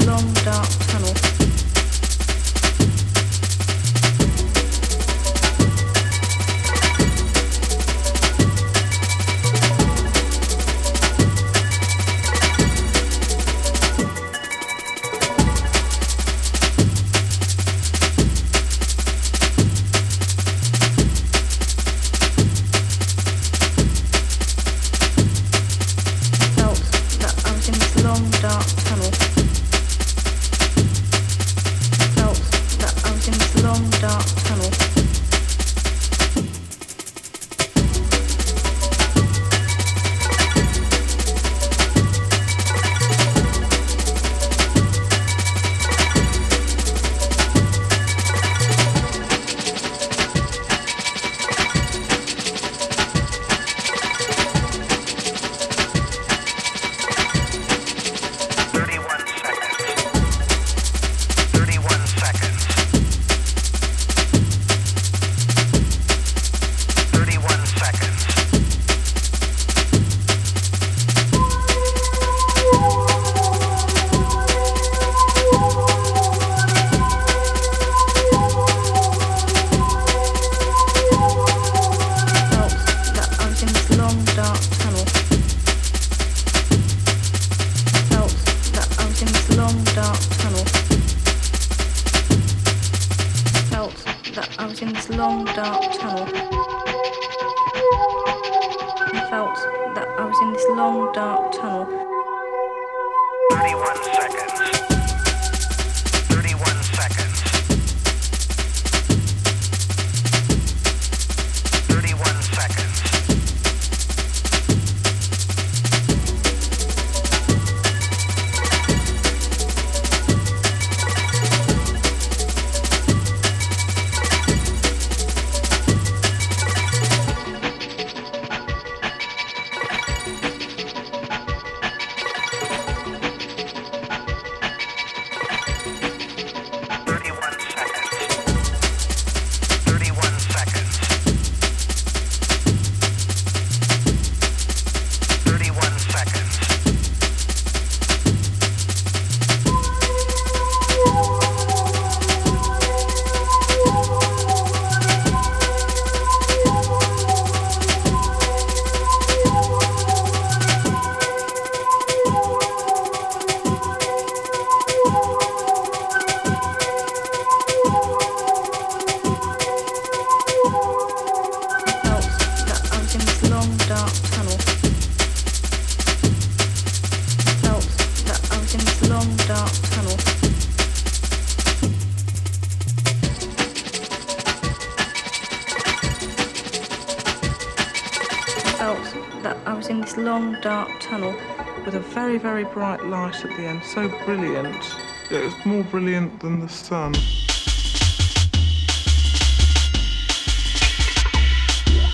long dark tunnel. Long dark tunnel. Felt that I was in this long dark tunnel. I was in this long dark tunnel. I felt that I was in this long dark tunnel. 31 seconds. 31 seconds. 31 seconds. That I was in this long dark tunnel with a very, very bright light at the end, so brilliant. It was more brilliant than the sun.